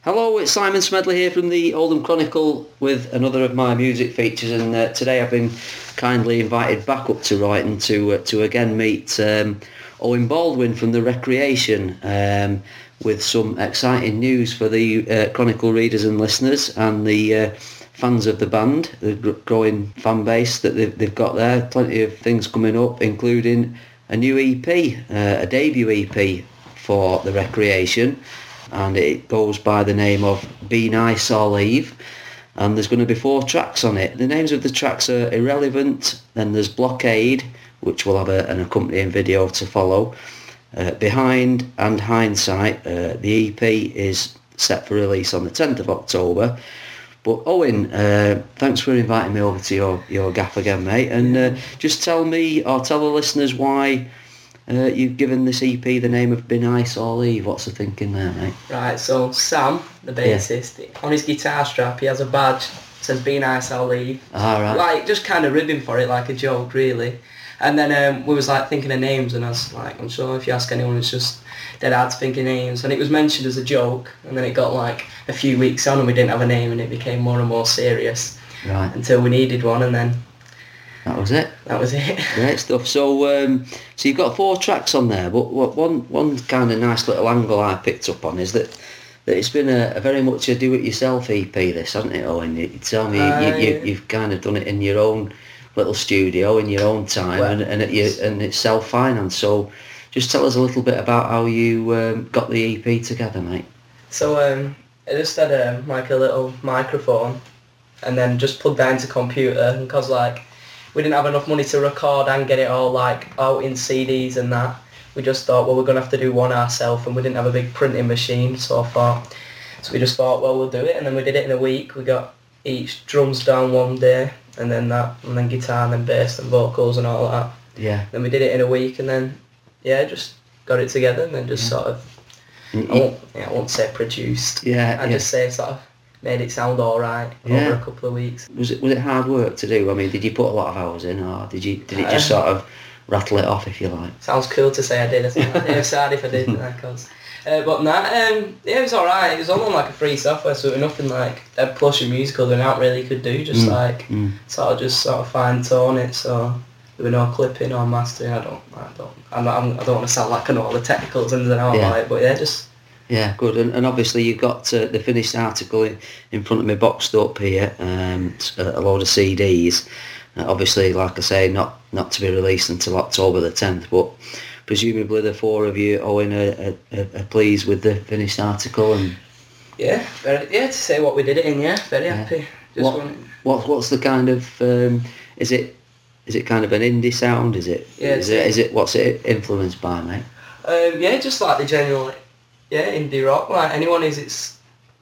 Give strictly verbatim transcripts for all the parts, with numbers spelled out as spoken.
Hello, it's Simon Smedley here from the Oldham Chronicle with another of my music features, and uh, today I've been kindly invited back up to Royton to uh, to again meet um, Owen Baldwin from The Recreation um, with some exciting news for the uh, Chronicle readers and listeners and the uh, fans of the band, the gr- growing fan base that they've, they've got there. Plenty of things coming up, including a new E P, uh, a debut E P for The Recreation. And it goes by the name of Be Nice or Leave, and there's going to be four tracks on it. The names of the tracks are Irrelevant, then there's Blockade, which will have a, an accompanying video to follow, uh, Behind and Hindsight. Uh, the E P is set for release on the tenth of October. But Owen, uh, thanks for inviting me over to your, your gaff again, mate, and uh, just tell me, or tell the listeners why Uh, you've given this E P the name of Be Nice or Leave. What's the thinking there, mate? Right, so Sam, the bassist, yeah. on his guitar strap he has a badge that says Be Nice or Leave. Ah, right. Like, just kind of ribbing for it like a joke, really. And then um, we was like thinking of names, and I was like, I'm sure if you ask anyone, it's just dead hard to think of names. And it was mentioned as a joke, and then it got like a few weeks on and we didn't have a name, and it became more and more serious. Right. Until we needed one, and then that was it. That was it. Great stuff. So, um, so you've got four tracks on there, but what one one kind of nice little angle I picked up on is that that it's been a, a very much a do-it-yourself E P, this, hasn't it, Owen? You tell me uh, you, you, yeah. you've kind of done it in your own little studio, in your own time, well, and and, it, you, and it's self-financed. So, just tell us a little bit about how you um, got the E P together, mate. So, um, I just had a, like a little microphone, and then just plugged that into computer, because like we didn't have enough money to record and get it all like out in C Ds and that. We just thought, well, we're going to have to do one ourselves, and we didn't have a big printing machine so far. So we just thought, well, we'll do it, and then we did it in a week. We got each drums down one day, and then that, and then guitar, and then bass, and vocals, and all that. Yeah. Then we did it in a week, and then, yeah, just got it together, and then just yeah. sort of, I won't, yeah, I won't say produced. Yeah. I yeah. just say sort of made it sound all right yeah. over a couple of weeks. Was it was it hard work to do? I mean, did you put a lot of hours in, or did you did it just sort of rattle it off, if you like? Sounds cool to say I did. I think I'm sorry if I did. Cause, uh, but nah, um, yeah, it was all right. It was all on like a free software, so nothing like a plush and musical than out really could do. Just mm. like mm. sort of just sort of fine tone it. So there were no clipping or mastering. I don't, I don't, I'm not, I'm, I don't want to sound like I know all the technicals and then all yeah. it, but yeah, just. Yeah, good. And, and obviously you've got uh, the finished article in, in front of me boxed up here, um, a load of C Ds. Uh, obviously, like I say, not, not to be released until October the tenth, but presumably the four of you, Owen, are, are, are pleased with the finished article. And yeah, very, yeah, to say what we did it in, yeah, very yeah. happy. Just what, what What's the kind of, um, is it is it kind of an indie sound? Is it? Yeah, is it, is it, what's it influenced by, mate? Um, yeah, just like the general... Yeah, indie rock, like anyone is, it's...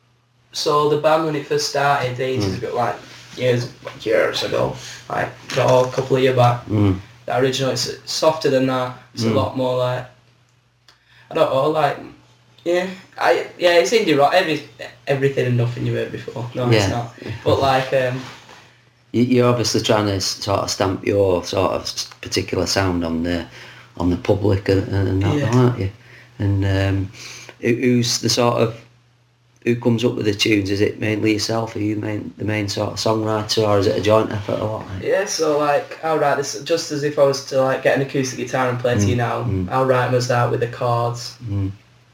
So the band, when it first started, ages mm. ago, like years years ago, like oh, a couple of years back, mm. the original, it's softer than that, it's mm. a lot more like, I don't know, like, yeah, I yeah, it's indie rock, every, everything and nothing you heard before, no yeah. it's not, but like... Um, you, you're obviously trying to sort of stamp your sort of particular sound on the on the public and, and that, yeah. aren't you? And... Um, who's the sort of, who comes up with the tunes? Is it mainly yourself? Are you main, the main sort of songwriter, or is it a joint effort or what? Like? Yeah, so like, I'll write this just as if I was to like get an acoustic guitar and play mm. to you now. Mm. I'll write them as that with the chords. Mm.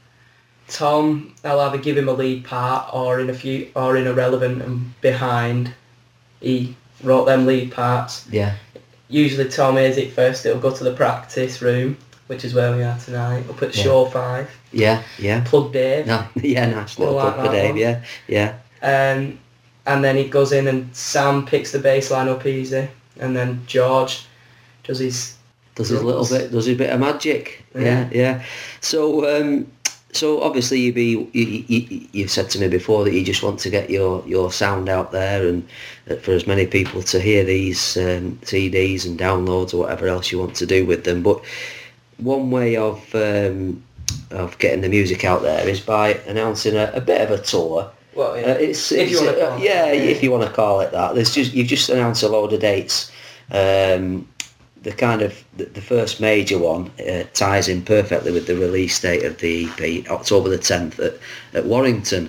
Tom, I'll either give him a lead part or in a few, or in Irrelevant and Behind. He wrote them lead parts. Yeah. Usually Tom hears it first, it'll go to the practice room, which is where we are tonight, up at yeah. Show five. Yeah, yeah. Plug Dave. No, yeah, nice little plug like for Dave, one. yeah, yeah. Um, and then he goes in and Sam picks the bass line up easy, and then George does his... Does his little bit, does his bit of magic, yeah, yeah. yeah. So, um, so obviously you be, you, you, you've said to me before that you just want to get your, your sound out there, and for as many people to hear these um, C Ds and downloads or whatever else you want to do with them, but one way of um, of getting the music out there is by announcing a, a bit of a tour. Well, yeah. Uh, it's, if it's, you want to uh, yeah, yeah, if you want to call it that. There's just you've just announced a load of dates. Um, the kind of the, the first major one uh, ties in perfectly with the release date of the E P, October the tenth at, at Warrington.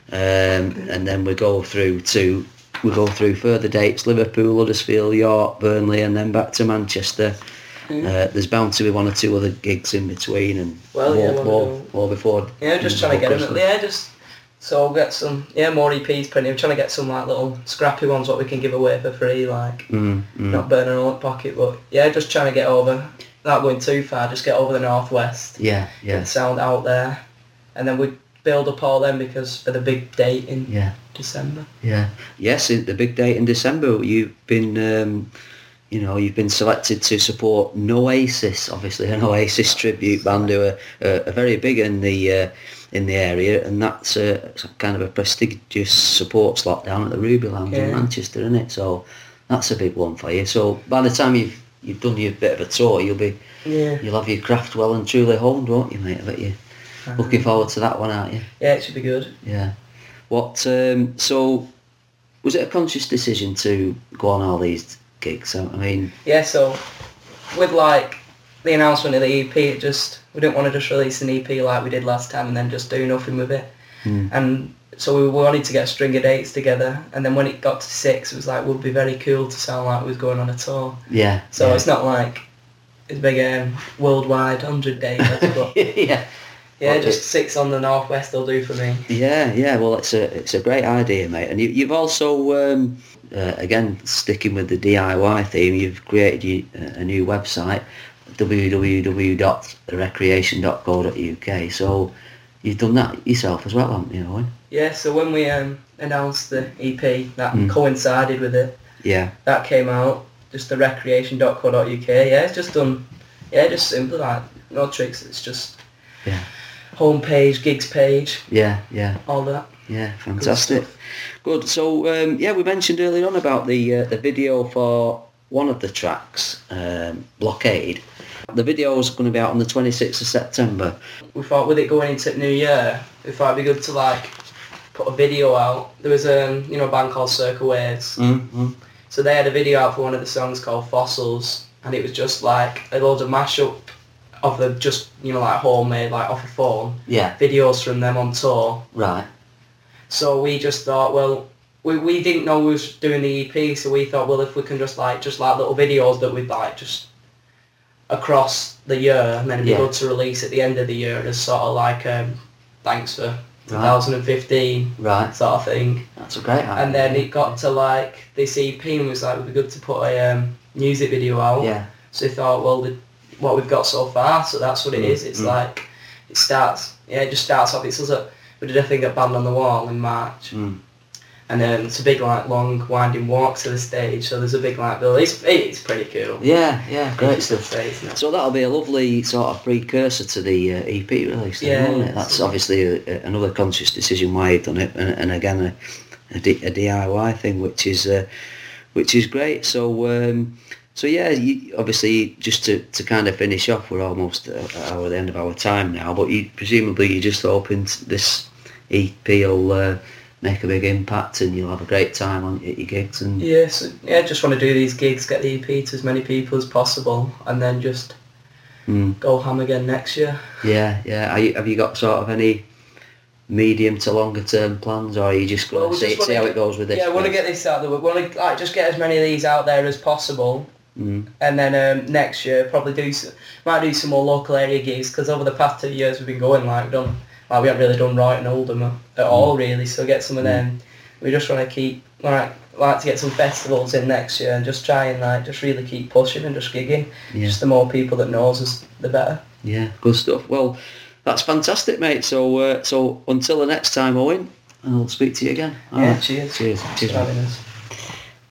um, and then we go through to we go through further dates: Liverpool, Huddersfield, York, Burnley, and then back to Manchester. Mm. Uh, there's bound to be one or two other gigs in between, and well, more, yeah, more, more before. Yeah, just trying to get them. Yeah, just so I'll get some. Yeah, more E Ps printed. I'm trying to get some like little scrappy ones what we can give away for free, like mm, mm. not burning all in pocket, but yeah, just trying to get over. Not going too far. Just get over the northwest. Yeah, yeah. Get the sound out there, and then we build up all them because for the big date in yeah. December. Yeah. Yes, the big date in December. You've been. Um, You know, you've been selected to support Noasis, obviously an Oasis tribute band who are, uh, are very big in the uh, in the area, and that's a, kind of a prestigious support slot down at the Ruby Lounge yeah. in Manchester, isn't it? So that's a big one for you. So by the time you've you've done your bit of a tour, you'll be yeah. you'll have your craft well and truly honed, won't you, mate? I bet you're um, looking forward to that one, aren't you? Yeah, it should be good. Yeah. What? Um, so was it a conscious decision to go on all these gigs? So, I mean, yeah. So with like the announcement of the E P, it just we didn't want to just release an E P like we did last time and then just do nothing with it. Mm. And so we wanted to get a string of dates together. And then when it got to six, it was like, would be very cool to sound like we was going on a tour. Yeah. So yeah. it's not like it's big um, worldwide hundred days, but yeah. Yeah, well, just it, six on the northwest will do for me. Yeah, yeah. Well, it's a it's a great idea, mate. And you, you've also, um, uh, again, sticking with the D I Y theme, you've created you, uh, a new website, w w w dot the recreation dot co dot u k. So you've done that yourself as well, haven't you, Owen? Yeah. So when we um, announced the E P, that mm. coincided with it. Yeah. That came out. Just the recreation dot co dot u k. Yeah, it's just done. Yeah, just simple, like no tricks. It's just. Yeah. Homepage, gigs page. Yeah, yeah. All that. Yeah, fantastic. Good. Good. So um, yeah, we mentioned earlier on about the uh, the video for one of the tracks, um, Blockade. The video is going to be out on the twenty-sixth of September. We thought with it going into the new year, we thought it'd be good to like put a video out. There was um, you know, a band called Circle Waves. Mm-hmm. So they had a video out for one of the songs called Fossils, and it was just like a load of mashup of the just, you know, like homemade, like off a phone. Yeah. Videos from them on tour. Right. So we just thought, well, we we didn't know we was doing the E P, so we thought, well, if we can just like just like little videos that we'd like just across the year, and then it'd be yeah. good to release at the end of the year as sort of like um, thanks for right. twenty fifteen right. sort of thing. That's a great idea. And then it got to like this E P and was like, it'd be good to put a um, music video out. Yeah. So we thought, well, the, what we've got so far, so that's what it mm. is. It's mm. like, it starts, yeah, it just starts off, it's also, we did a thing at Band on the Wall in March, mm. and then it's a big, like, long, winding walk to the stage, so there's a big, like, bill. It's, it's pretty cool. Yeah, yeah, great stuff. Say, so that'll be a lovely sort of precursor to the uh, E P release, then, yeah, won't it? That's obviously a, a, another conscious decision why you've done it, and, and again, a, a, D, a D I Y thing, which is uh, which is great. So, um, so yeah, you, obviously, just to, to kind of finish off, we're almost at our, the end of our time now, but you presumably you're just hoping this E P will uh, make a big impact and you'll have a great time on at your gigs. And yeah, so, yeah, just want to do these gigs, get the E P to as many people as possible, and then just mm. go ham again next year. Yeah, yeah. Are you, have you got sort of any medium to longer term plans, or are you just going well, to see, see how get, it goes with this? Yeah, I want to get this out there. We want to like just get as many of these out there as possible. Mm. And then um, next year probably do some, might do some more local area gigs, because over the past two years we've been going like done like we haven't really done Right and Oldham at mm. all really, so get some of mm. them. We just want to keep like like to get some festivals in next year and just try and like just really keep pushing and just gigging. Yeah. Just the more people that knows us, the better. Yeah, good stuff. Well, that's fantastic, mate. So uh, so until the next time, Owen, I'll speak to you again. All yeah, right. cheers. Cheers. Thanks Cheers. for having us.